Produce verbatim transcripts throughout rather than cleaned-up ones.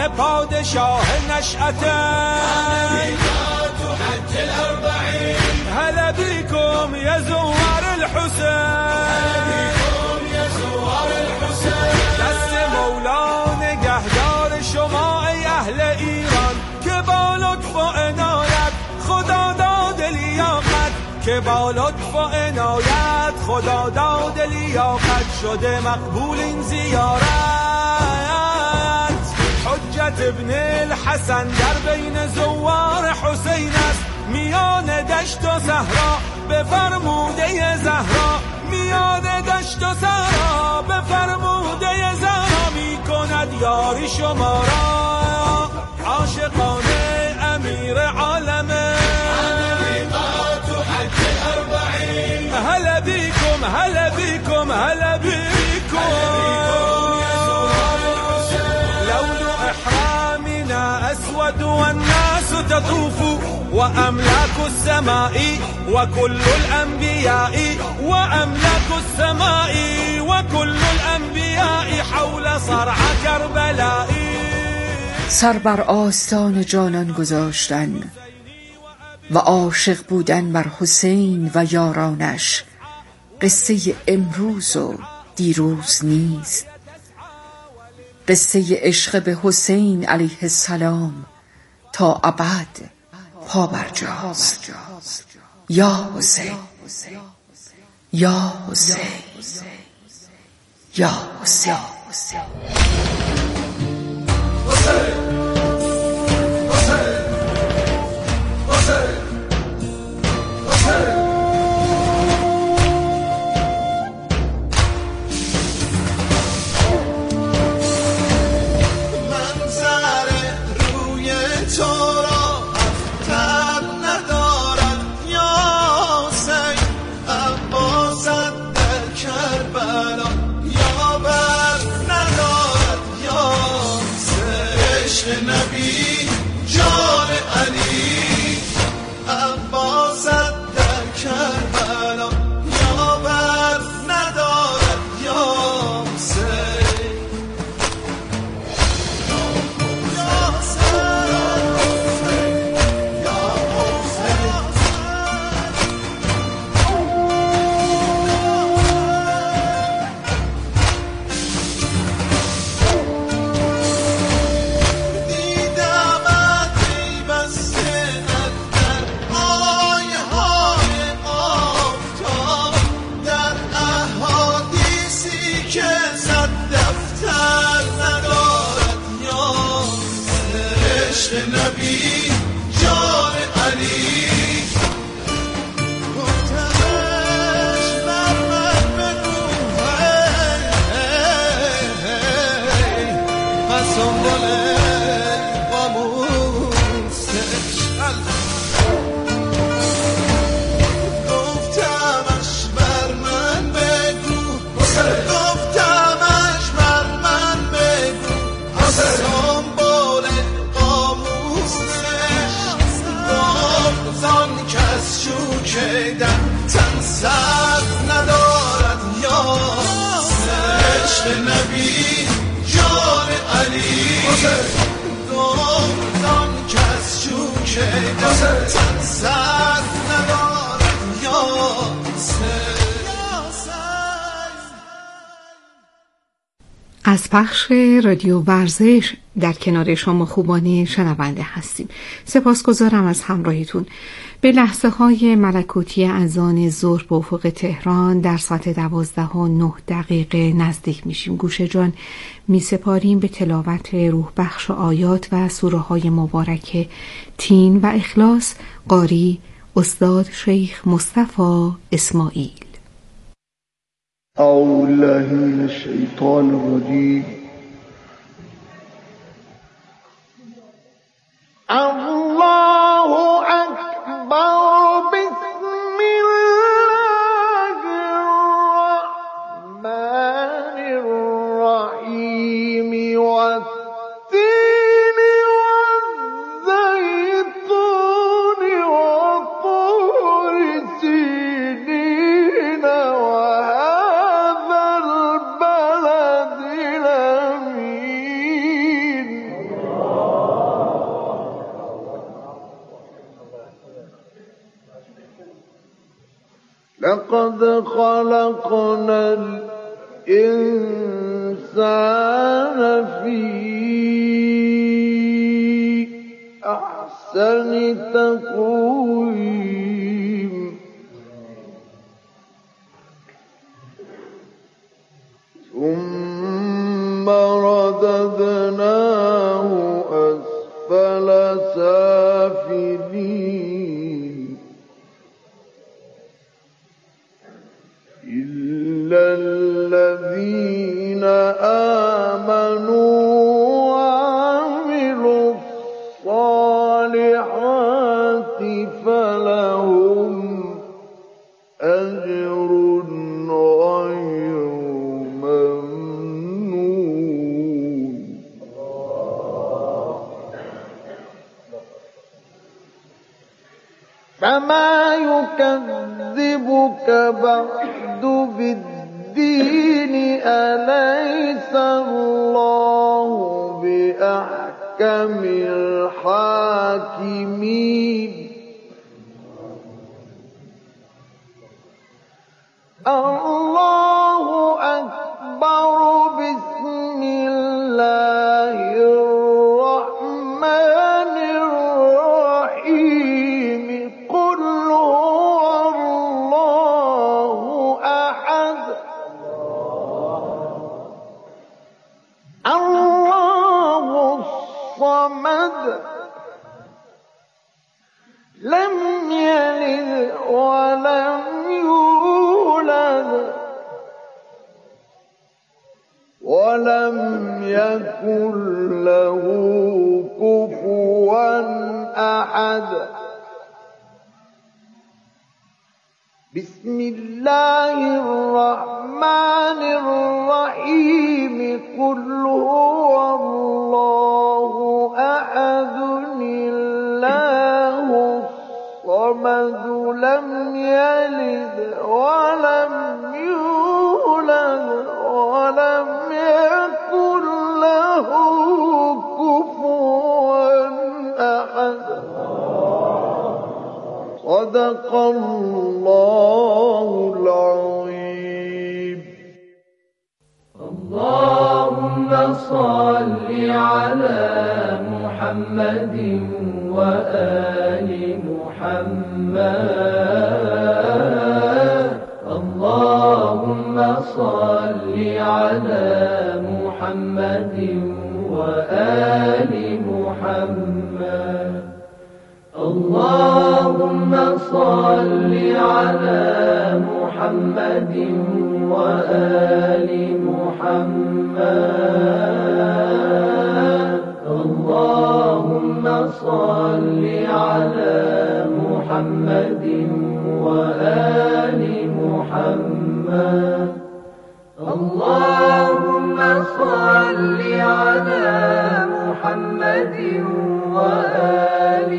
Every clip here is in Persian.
آن پادشاه نشأته هلا بكم يا زوار الحسين دست مولا نگهدار شما ای اهل ایران که با لطف و عنایت خدا داد لیاقت که با لطف و عنایت خدا داد لیاقت شده مقبول این زیارت. حجت ابن الحسن در بین زوار حسین است میان دشت و صحرا به فرموده زهرا میان دشت و صحرا به فرموده زهرا می کند یاری شما را عاشقان امیر عالمه هلا بكم هلا بكم هلا بكم لون إحرامنا أسود والناس تطوف وأملاك السماء وكل الأنبياء وأملاك السماء وكل الأنبياء حول صرع کربلاء. سر بر آستان جانان گذاشتن و عاشق بودن بر حسین و یارانش قصه امروز و دیروز نیست. قصه عشق به حسین علیه السلام تا ابد پابرجاست. یا حسین یا حسین یا حسین از پخش رادیو ورزش در کنار شما خوبان شنونده هستیم. سپاسگزارم از همراهیتون. به لحظه های ملکوتی اذان ظهر به افق تهران در ساعت دوازده و نه دقیقه نزدیک میشیم. گوش جان می سپاریم به تلاوت روح بخش آیات و سوره های مبارک تین و اخلاص قاری استاد شیخ مصطفی اسماعیل. اعوذ بالله من الشیطان الرجیم. الله اکبر. بسم الله الرحمن الرحیم. والتین والزیتون وطور سینین وهذا البلد الامین. لقد خلقنا الإنسان في أحسن تقويم ثم رددناه أسفل سافلين إلا الذين آمنوا وعملوا الصالحات فلهم أجر غير ممنون. فما يكذبك بعد بالدين أليس الله بأحكم الحاكمين. الله أكبر. بسم الله الرحمن الرحيم. قل هو الله أحد الله الصمد لم يلد ولم يولد ولم يكن له كفوا أحد. بسم الله الرحمن الرحيم. قل هو الله أحد الله الصمد لم يلد ولم يولد ولم يكن له كفوا أحد. صدق الله العظيم. اللهم صل على محمد وآل محمد. اللهم صل على محمد وآل محمد. اللهم صل على محمد وآل محمد. اللهم صل على محمد وآل محمد. اللهم صل على محمد وآل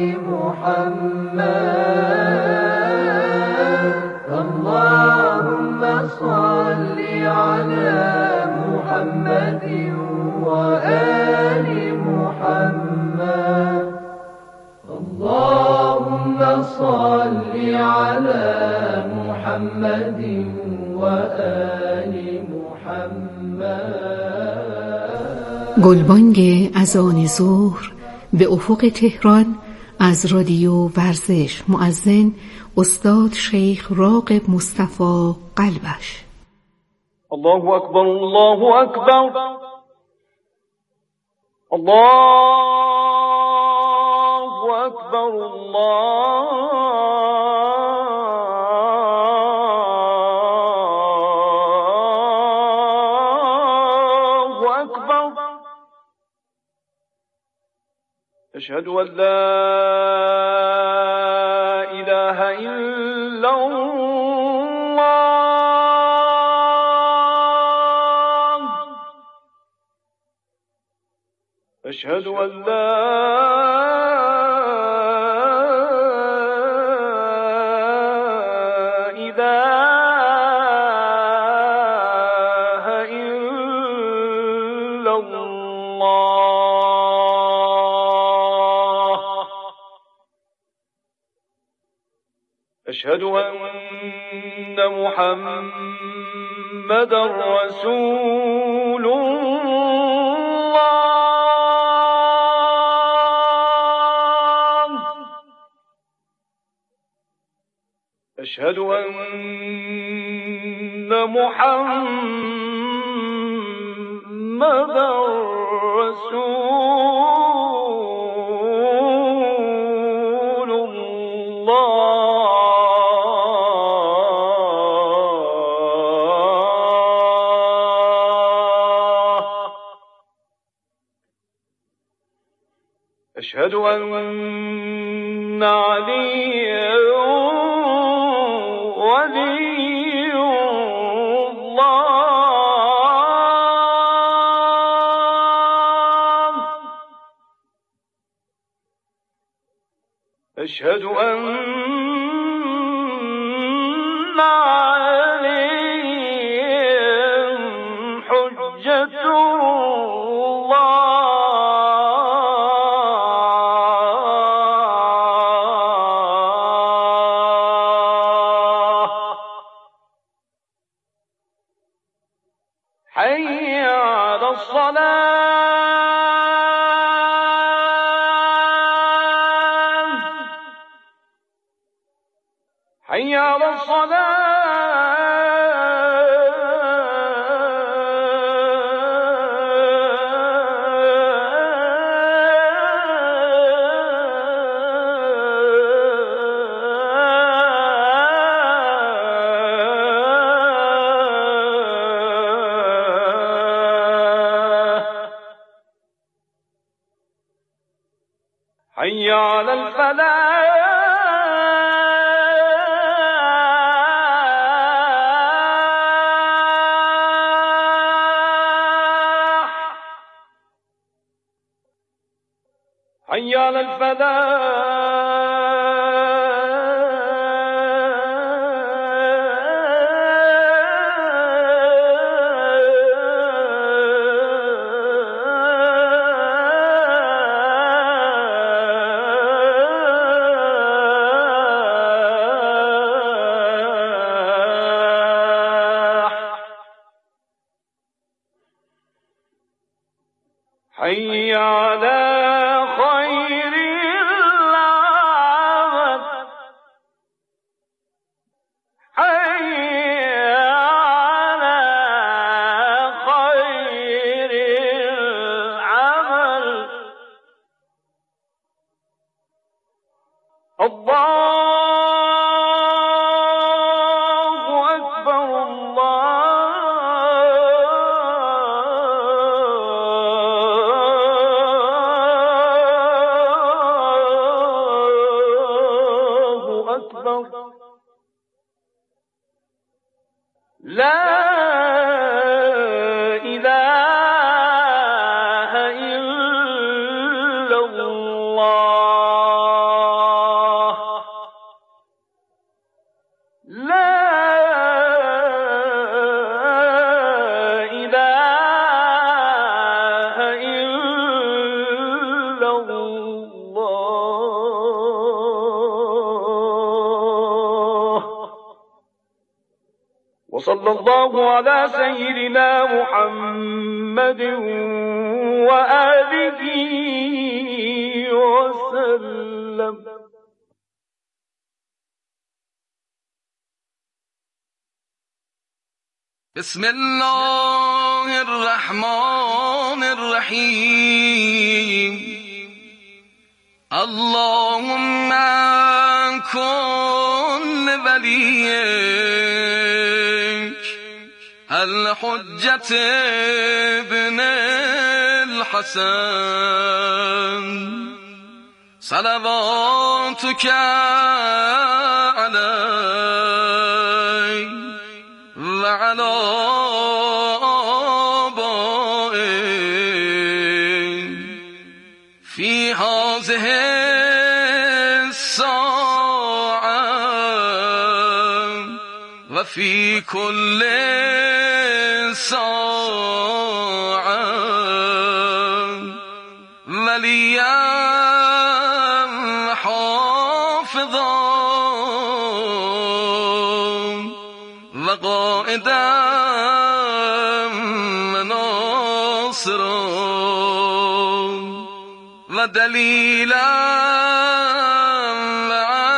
محمد. اللهم صل على محمد وآل محمد. اللهم صل على محمد وآل محمد. گلبانگ اذان ظهر به افق تهران از رادیو ورزش. مؤذن استاد شیخ راغب مصطفی قلبش. الله أكبر الله أكبر الله أكبر الله أكبر. أشهد أن لا إله إلا الله. أشهد أن لا إله إلا الله. أشهد أن محمد رسول الله. أشهد أن محمد رسول الله. أشهد أن عليا ولي الله. أشهد أن عليا حجة حي على الصلاة. حي على حي على الفلاح. حي على حي على خير العمل. حي على خير العمل. الله أكبر الله أكبر. لا إله إلا الله. لا إله إلا الله. وصلى الله على سيدنا محمد وآله وسلم. بسم الله الرحمن الرحيم. اللهم كن وليك الحجة ابن الحسن صلواتك عليه وعلى آبائه في هذه الساعة وفي كل ساعة وليا حافظا ساعدم و ناصرم و دلیلم و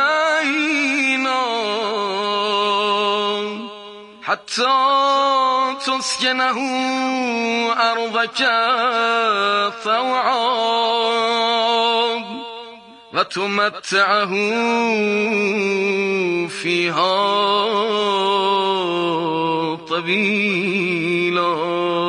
عینم حتی تسکنه ارضک طوعا و تمتعه فیها طویلا.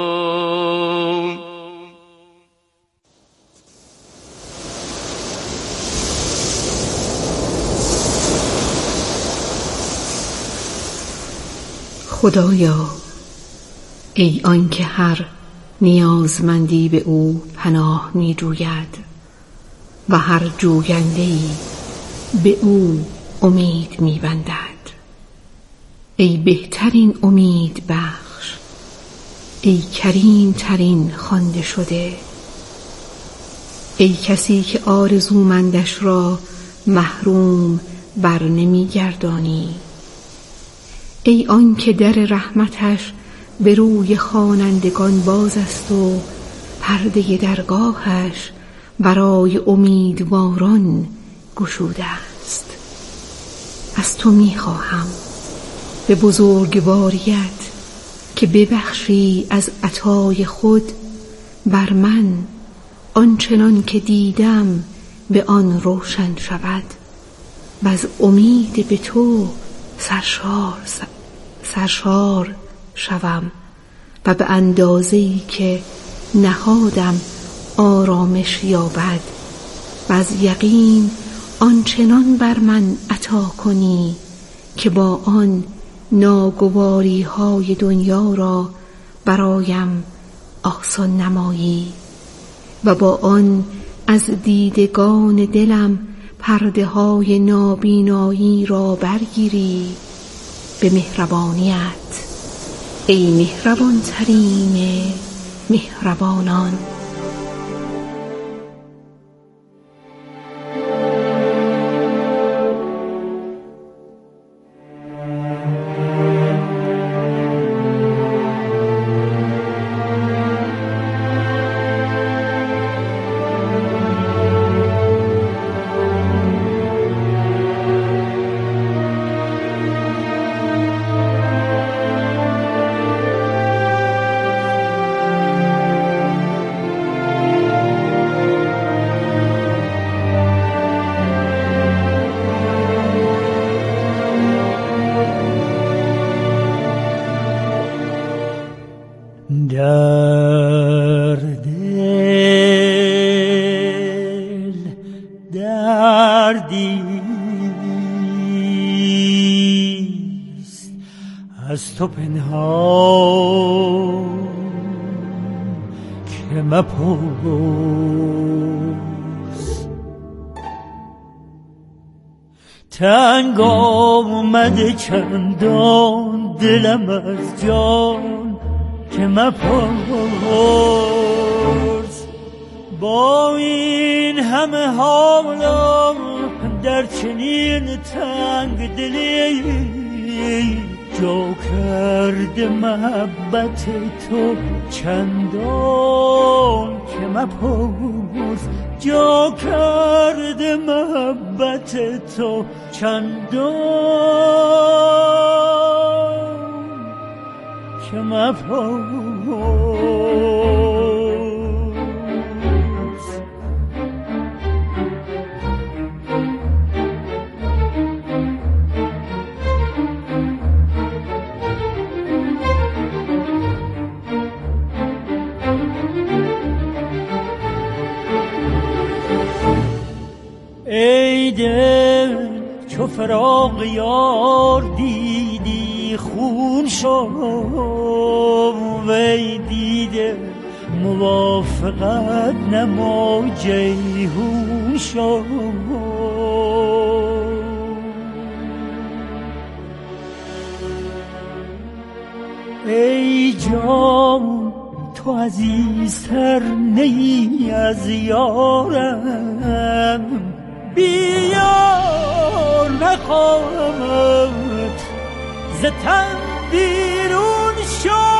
خدایا، ای آن که هر نیازمندی به او پناه می جوید و هر جوینده‌ای به او امید می بندد، ای بهترین امید بخش، ای کریم ترین خوانده شده، ای کسی که آرزومندش را محروم بر نمی گردانی، ای آن که در رحمتش به روی خوانندگان باز است و پرده درگاهش برای امیدواران گشوده است. از تو می خواهم به بزرگواریت که ببخشی از عطای خود بر من آنچنان که دیدم به آن روشن شود و از امید به تو سرشار سرشار شوم و به اندازه‌ای که نهادم آرامش یابد و از یقین آنچنان بر من عطا کنی که با آن ناگواری های دنیا را برایم آسان نمایی و با آن از دیدگان دلم پرده های نابینایی را برگیری به مهربانیت، ای مهربان ترین مهربانان. در دل دردیست از تو پنهان که مپرس، تنگ آمده چندان دلم از جان که مپرس، با این همه حالا در چنین تنگ دلی جا کرده محبت تو چندان که مپرس، جا کرده محبت تو چندان که مپرس. ای دل چو فراق یار دیدی خون شو، وی دیده موافقت نما جیحون شو. ای جان تو عزیزتر نی از یارم، بیا نخواهمت ز تن بیرون شو.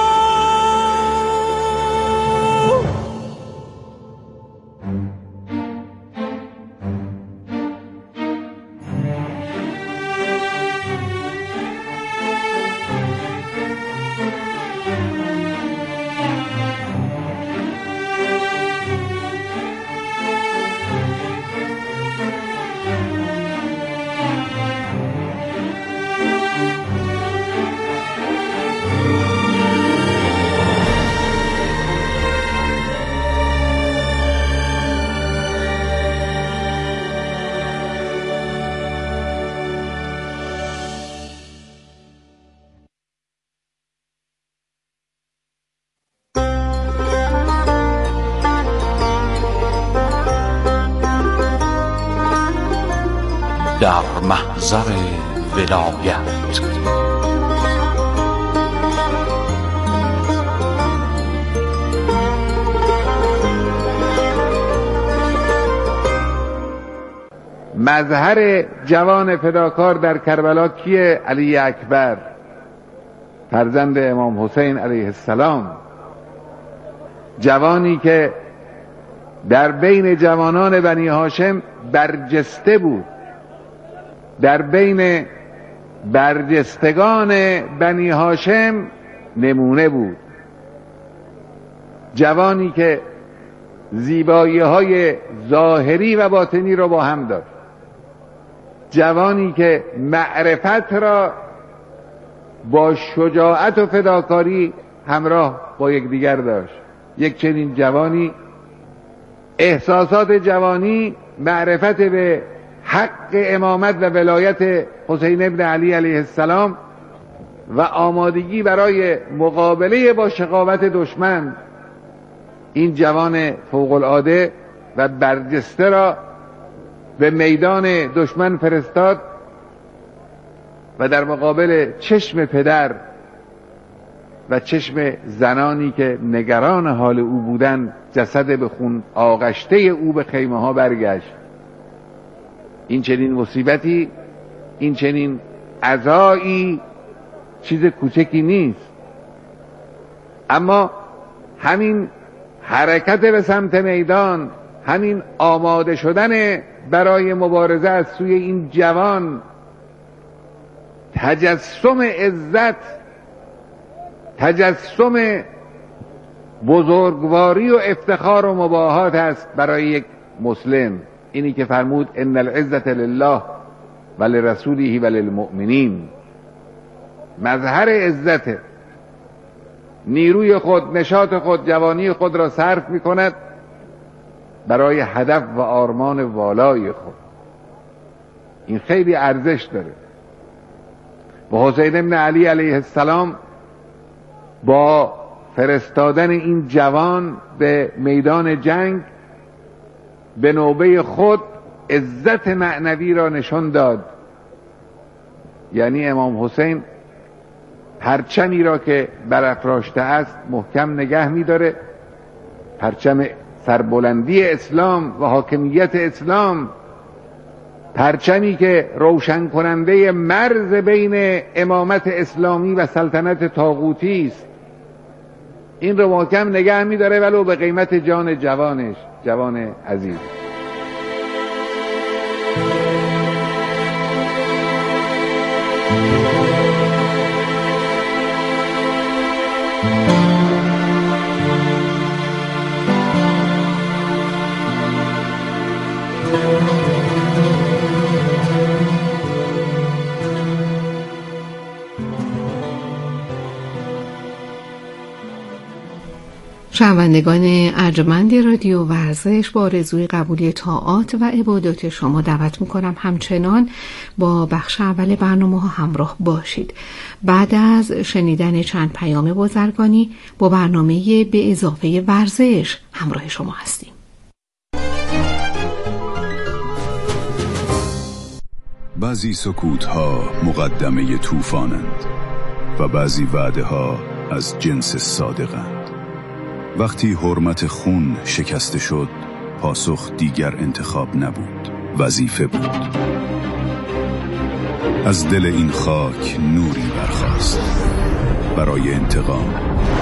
در محضر ولایت مظهر جوان فداکار در کربلا کیه؟ علی اکبر، فرزند امام حسین علیه السلام. جوانی که در بین جوانان بنی هاشم برجسته بود، در بین برجستگان بنی هاشم نمونه بود. جوانی که زیبایی های ظاهری و باطنی را با هم داشت، جوانی که معرفت را با شجاعت و فداکاری همراه با یکدیگر داشت. یک چنین جوانی، احساسات جوانی، معرفت به حق امامت و ولایت حسین ابن علی علیه السلام و آمادگی برای مقابله با شقاوت دشمن، این جوان فوق العاده و برجسته را به میدان دشمن فرستاد و در مقابل چشم پدر و چشم زنانی که نگران حال او بودند، جسد به خون آغشته او به خیمه ها برگشت. این چنین مصیبتی، این چنین عزایی چیز کوچکی نیست. اما همین حرکت به سمت میدان، همین آماده شدن برای مبارزه از سوی این جوان، تجسم عزت، تجسم بزرگواری و افتخار و مباهات است برای یک مسلم. اینی که فرمود ان العزة لله ولرسوله وللمؤمنین. مظهر عزت، نیروی خود، نشاط خود، جوانی خود را صرف می کند برای هدف و آرمان والای خود. این خیلی ارزش داره. و حسین ابن علی علیه السلام با فرستادن این جوان به میدان جنگ به نوبه خود عزت معنوی را نشان داد. یعنی امام حسین پرچمی را که برافراشته است محکم نگه می‌داره، پرچم سربلندی اسلام و حاکمیت اسلام، پرچمی که روشن کننده مرز بین امامت اسلامی و سلطنت طاغوتی است. این رو محکم نگه می‌داره ولو به قیمت جان جوانش، جوان عزیز. شنوندگان ارجمند رادیو ورزش، با آرزوی قبولی طاعات و عبادات شما دعوت میکنم همچنان با بخش اول برنامه ها همراه باشید. بعد از شنیدن چند پیام بازرگانی با برنامه به اضافه ورزش همراه شما هستیم. بعضی سکوت‌ها مقدمه طوفانند و بعضی وعده‌ها از جنس صادقند. وقتی حرمت خون شکسته شد، پاسخ دیگر انتخاب نبود، وظیفه بود. از دل این خاک نوری برخاست، برای انتقام،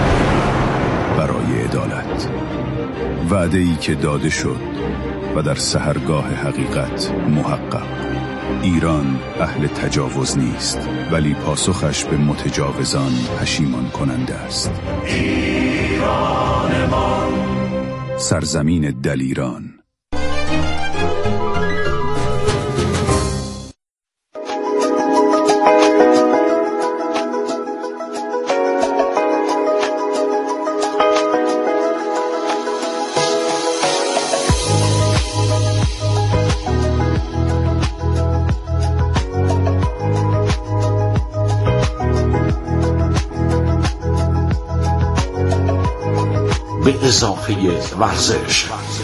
برای عدالت. وعده‌ای که داده شد و در سحرگاه حقیقت محقق. ایران اهل تجاوز نیست، ولی پاسخش به متجاوزان پشیمان کننده است. ایران ما، سرزمین دلیران. به اضافه ورزش.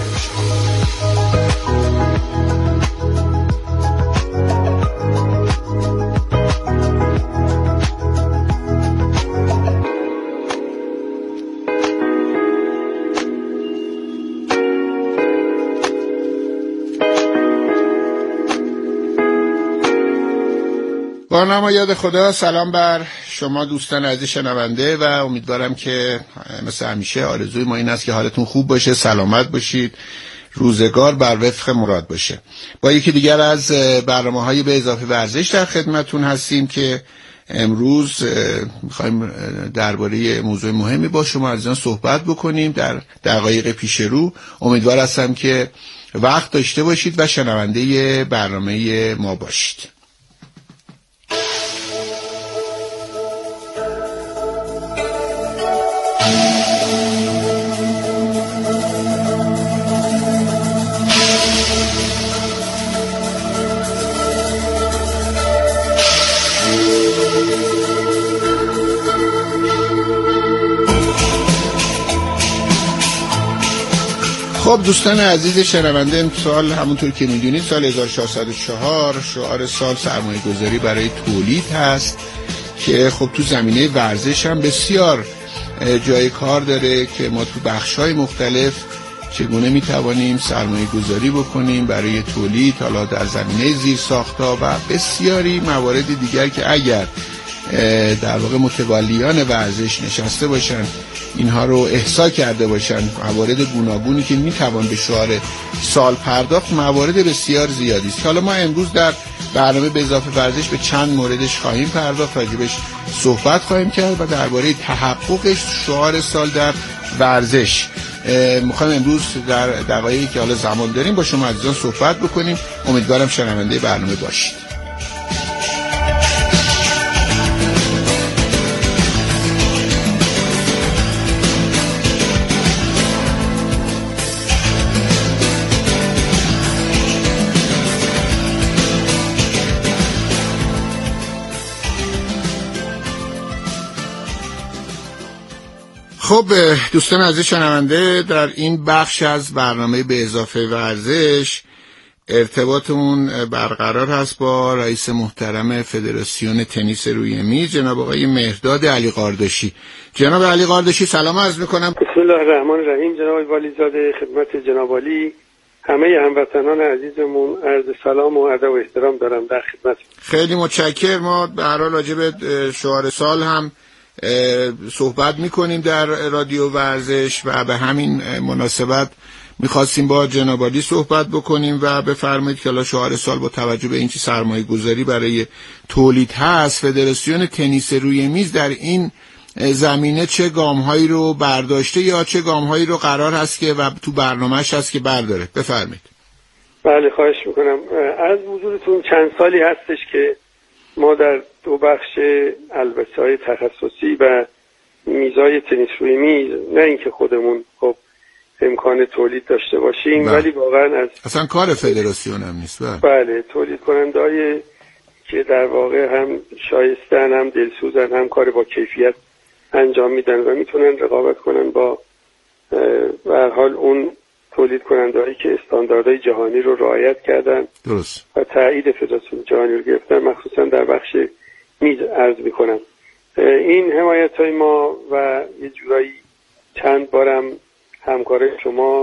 با نام یاد خدا. سلام بر شما دوستان عزیز شنونده و امیدوارم که مثل همیشه آرزوی ما این است که حالتون خوب باشه، سلامت باشید، روزگار بر وفق مراد باشه. با یکی دیگر از برنامه‌های به اضافه ورزش در خدمتون هستیم که امروز می‌خوایم درباره موضوع مهمی با شما عزیزان صحبت بکنیم در دقایق پیش رو. امیدوار هستم که وقت داشته باشید و شنونده برنامه ما باشید. خب دوستان عزیز شنونده، امسال همونطور که میدونید سال هزار و ششصد و چهار شعار سال سرمایه گذاری برای تولید هست که خب تو زمینه ورزش هم بسیار جای کار داره که ما تو بخش‌های مختلف چگونه میتوانیم سرمایه گذاری بکنیم برای تولید، حالا در زمینه زیرساخت‌ها و بسیاری موارد دیگر که اگر در واقع متولیان ورزش نشسته باشن اینها رو احصا کرده باشن، موارد گوناگونی که میتوان به شعار سال پرداخت، موارد بسیار زیادی است. حالا ما امروز در برنامه به اضافه ورزش به چند موردش خواهیم پرداخت، راجبش صحبت خواهیم کرد و درباره تحققش شعار سال در ورزش میخوایم امروز در دقایقی که حالا زمان داریم با شما عزیزان صحبت بکنیم. امیدوارم شنونده برنامه باشید. خب دوستان عزیز شنونده، در این بخش از برنامه به اضافه ورزش ارتباطمون برقرار هست با رئیس محترم فدراسیون تنیس روی میز جناب آقای مهرداد علی قاردشی. جناب علی قاردشی سلام عرض میکنم. بسم الله الرحمن الرحیم. جناب والی زاده، خدمت جناب والی همه هموطنان عزیزمون عرض سلام و ادب و احترام دارم در خدمت. خیلی متشکرم. ما به هر حال راجع به شعار سال هم صحبت میکنیم در رادیو ورزش و به همین مناسبت میخواستیم با جناب عالی صحبت بکنیم و بفرمایید که شعار سال با توجه به اینکه سرمایه گذاری برای تولید هست، فدراسیون تنیس روی میز در این زمینه چه گامهایی رو برداشته یا چه گامهایی رو قرار هست که و تو برنامهش هست که برداره؟ بفرمایید. بله خواهش میکنم. از حضورتون چند سالی هستش که ما در دو بخش البسه‌های تخصصی و میزای تنیس روی میز، نه اینکه خودمون خب امکان تولید داشته باشیم بله. ولی واقعا از اصلا کار فدراسیون هم نیست. بله, بله تولید کننده‌های که در واقع هم شایستن، هم دلسوزن، هم کار با کیفیت انجام میدن و میتونن رقابت کنن با به هر حال اون تولید کننده‌هایی که استانداردهای جهانی رو رعایت کردن درست و تایید فدراسیون جهانی رو گرفتن، مخصوصا در بخش میز عرض میکنم. این حمایت‌های ما و یه جورایی چند بارم همکار شما